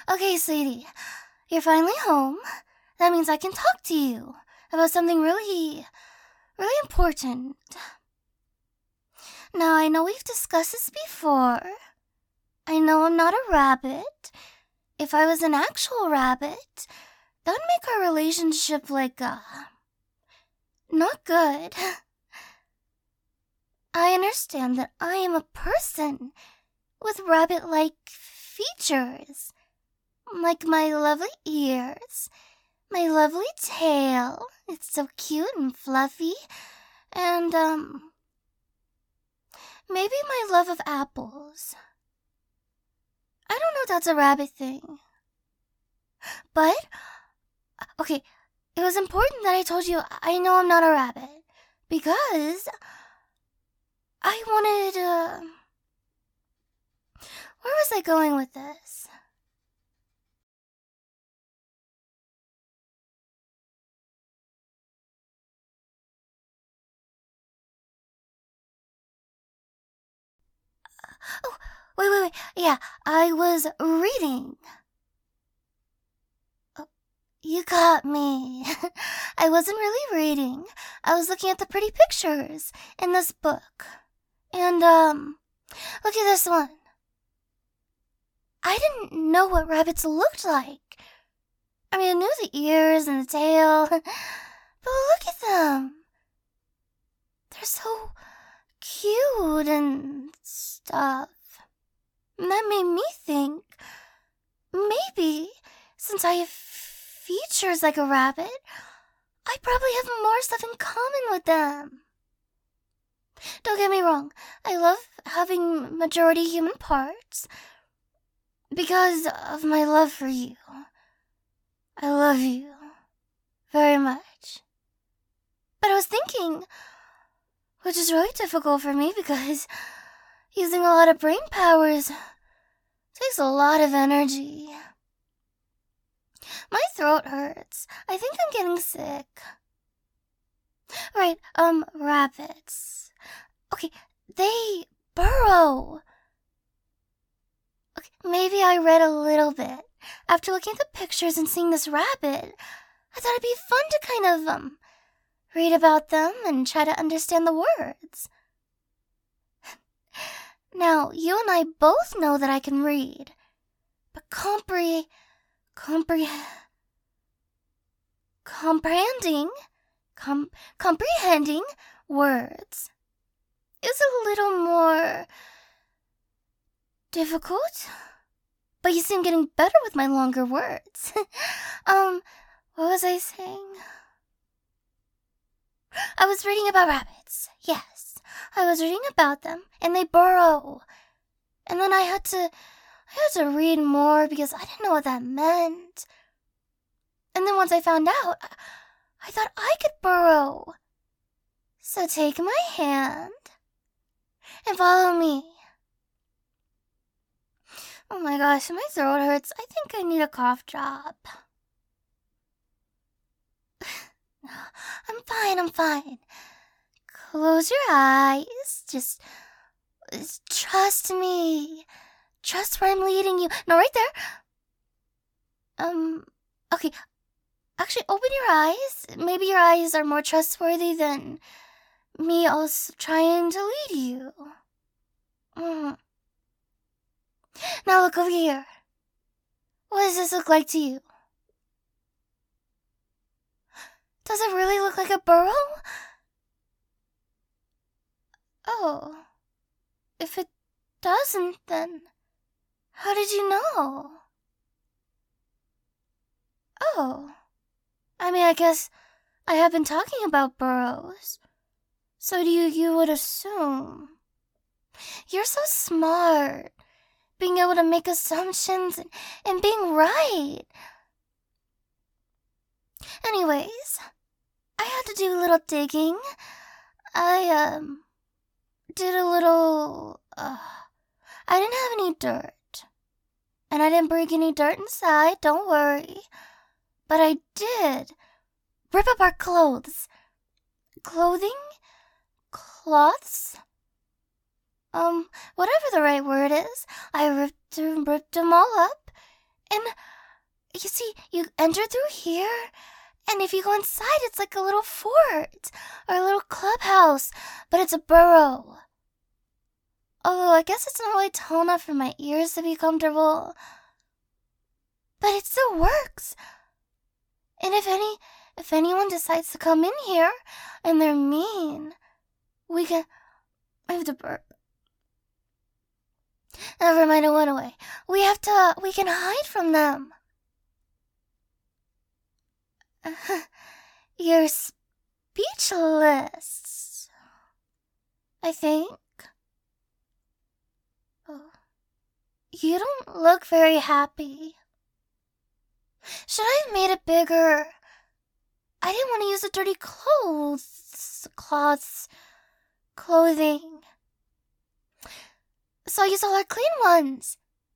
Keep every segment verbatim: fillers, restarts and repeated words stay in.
Okay, sweetie, you're finally home. That means I can talk to you about something really, really important. Now, I know we've discussed this before. I know I'm not a rabbit. If I was an actual rabbit, that would make our relationship like, uh, not good. I understand that I am a person with rabbit-like features, like my lovely ears, my lovely tail. It's so cute and fluffy, and, um, maybe my love of apples. I don't know if that's a rabbit thing. But, okay, it was important that I told you I know I'm not a rabbit, because I wanted, uh... Where was I going with this? Oh, wait, wait, wait. Yeah, I was reading. Oh, you got me. I wasn't really reading. I was looking at the pretty pictures in this book. And, um, look at this one. I didn't know what rabbits looked like. I mean, I knew the ears and the tail, but look at them. They're so cute and stuff. And that made me think, maybe, since I have features like a rabbit, I probably have more stuff in common with them. Don't get me wrong, I love having majority human parts, because of my love for you. I love you very much. But I was thinking, which is really difficult for me because using a lot of brain powers takes a lot of energy. My throat hurts. I think I'm getting sick. Right, um, rabbits. Okay, they burrow. Okay, maybe I read a little bit. After looking at the pictures and seeing this rabbit, I thought it'd be fun to kind of, um, read about them and try to understand the words. Now, you and I both know that I can read, but compre... compre... comprehending... com... comprehending words is a little more difficult. But you seem getting better with my longer words. um, what was I saying? I was reading about rabbits. Yes, I was reading about them, and they burrow. And then I had to, I had to read more because I didn't know what that meant. And then once I found out, I, I thought I could burrow. So take my hand and follow me. Oh my gosh, my throat hurts. I think I need a cough drop. I'm fine, I'm fine. Close your eyes. Just, just trust me. Trust where I'm leading you. No, right there. Um, okay. Actually, open your eyes. Maybe your eyes are more trustworthy than me also trying to lead you. Mm. Now look over here. What does this look like to you? Does it really look like a burrow? Oh. If it doesn't, then how did you know? Oh. I mean, I guess I have been talking about burrows. So do you, you would assume. You're so smart. Being able to make assumptions and, and being right. Anyways, I had to do a little digging. I, um, did a little, uh, I didn't have any dirt. And I didn't bring any dirt inside, don't worry. But I did rip up our clothes. Clothing? Cloths? Um, whatever the right word is, I ripped, ripped them all up And you see, you enter through here, and if you go inside, it's like a little fort or a little clubhouse, but it's a burrow. Although I guess it's not really tall enough for my ears to be comfortable. But it still works. And if any, if anyone decides to come in here and they're mean, we can. I have to burp. Never mind, it went away. We have to. We can hide from them. You're speechless, I think. Oh. You don't look very happy. Should I have made it bigger? I didn't want to use the dirty clothes, cloths, clothing. So I used all our clean ones.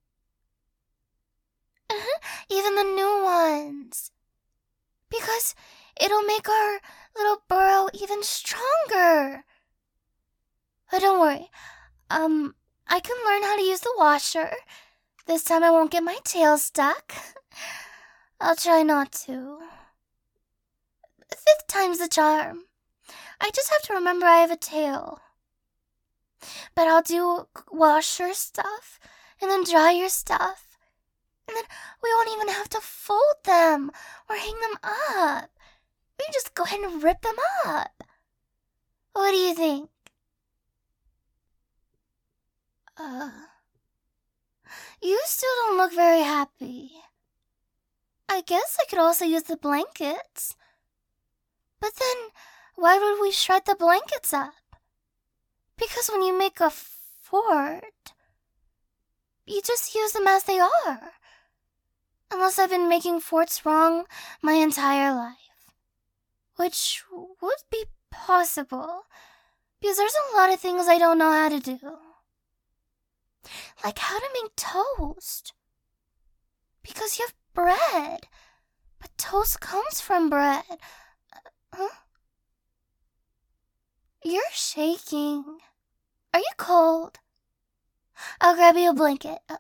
Even the new ones. Because it'll make our little burrow even stronger. But don't worry. Um, I can learn how to use the washer. This time I won't get my tail stuck. I'll try not to. Fifth time's the charm. I just have to remember I have a tail. But I'll do wash your stuff, and then dry your stuff. And then we won't even have to fold them or hang them up. We can just go ahead and rip them up. What do you think? Uh, you still don't look very happy. I guess I could also use the blankets. But then, why would we shred the blankets up? Because when you make a fort, you just use them as they are. Unless I've been making forts wrong my entire life. Which would be possible, because there's a lot of things I don't know how to do. Like how to make toast. Because you have bread, but toast comes from bread. Huh? You're shaking. Are you cold? I'll grab you a blanket. Uh,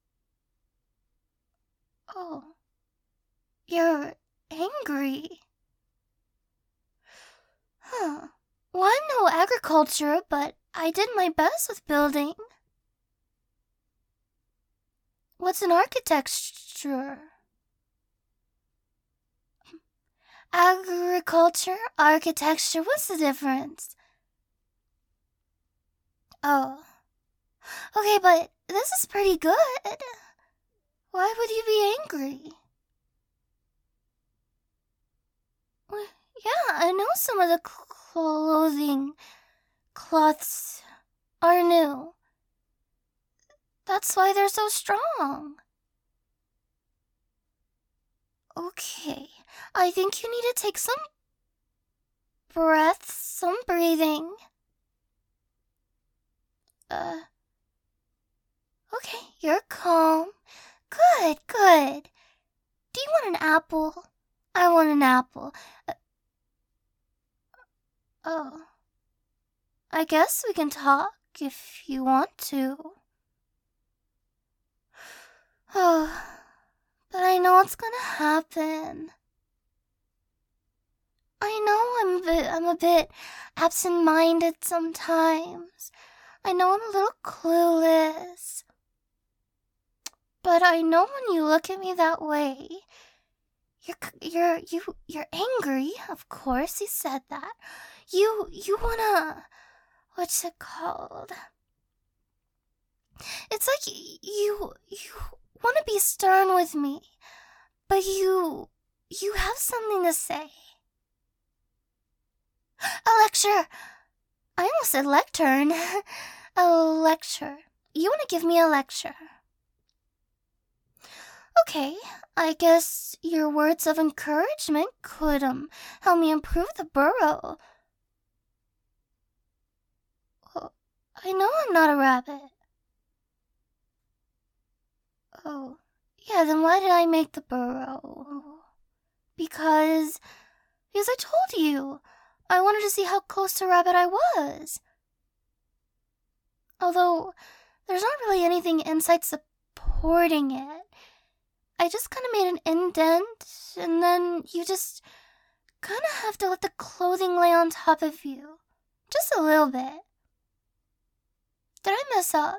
oh. You're angry. Huh. Well, I'm no agriculture, but I did my best with building. What's an architecture? Agriculture, architecture, what's the difference? Oh. Okay, but this is pretty good. Why would you be angry? Well, yeah, I know some of the clothing cloths are new. That's why they're so strong. Okay, I think you need to take some breaths, some breathing. Uh, okay, you're calm. Good, good. Do you want an apple? I want an apple. Uh, oh. I guess we can talk if you want to. Oh, but I know what's gonna happen. I know I'm a bit, I'm a bit absent-minded sometimes. I know I'm a little clueless. But I know when you look at me that way, you're, you're, you, you're angry, of course, you said that. You, you wanna, what's it called? It's like you, you want to be stern with me, but you, you have something to say. A lecture. I almost said lectern. A lecture. You want to give me a lecture. Okay, I guess your words of encouragement could um help me improve the burrow. Oh, I know I'm not a rabbit. Oh, yeah, then why did I make the burrow? Because, because I told you, I wanted to see how close to rabbit I was. Although, there's not really anything inside supporting it. I just kind of made an indent, and then you just kind of have to let the clothing lay on top of you. Just a little bit. Did I mess up?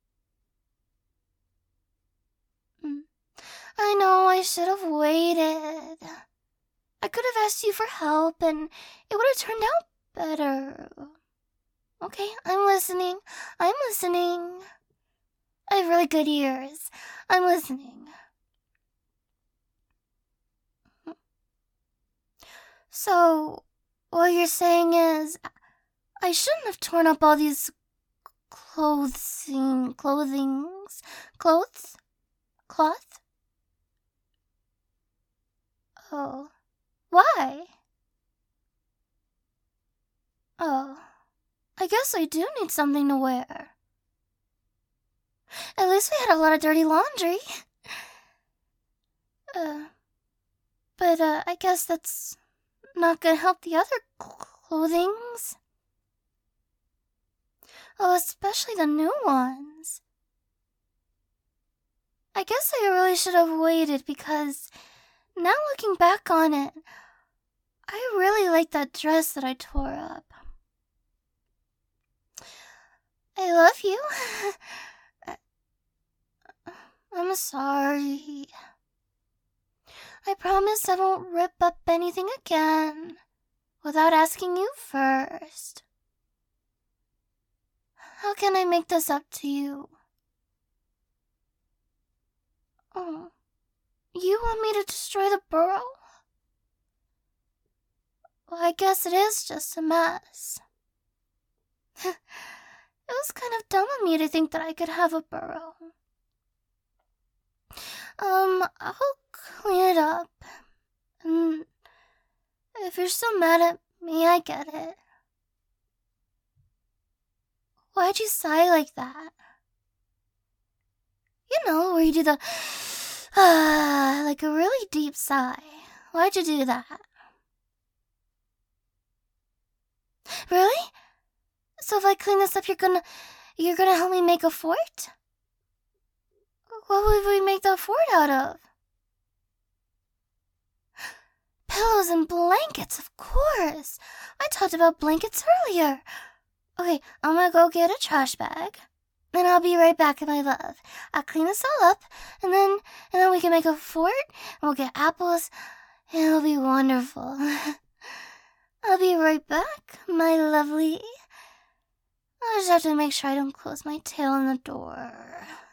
Mm. I know I should have waited. I could have asked you for help, and it would have turned out better. Okay, I'm listening. I'm listening. I have really good ears. I'm listening. So, what you're saying is, I shouldn't have torn up all these clothing, clothings, clothes, cloth? Oh, why? Oh, I guess I do need something to wear. At least we had a lot of dirty laundry. uh, but, uh, I guess that's not gonna help the other clothings. Oh, especially the new ones. I guess I really should have waited because now looking back on it, I really like that dress that I tore up. I love you. I'm sorry. I promise I won't rip up anything again without asking you first. How can I make this up to you? Oh, you want me to destroy the burrow? Well, I guess it is just a mess. It was kind of dumb of me to think that I could have a burrow. Um, I'll clean it up. And if you're so mad at me, I get it. Why'd you sigh like that? You know, where you do the ah, like a really deep sigh. Why'd you do that? Really? So if I clean this up, you're gonna, you're gonna help me make a fort? What would we make the fort out of? Pillows and blankets, of course. I talked about blankets earlier. Okay, I'm gonna go get a trash bag. And I'll be right back, my love. I'll clean this all up, and then, and then we can make a fort, and we'll get apples, and it'll be wonderful. I'll be right back, my lovely. I just have to make sure I don't close my tail on the door.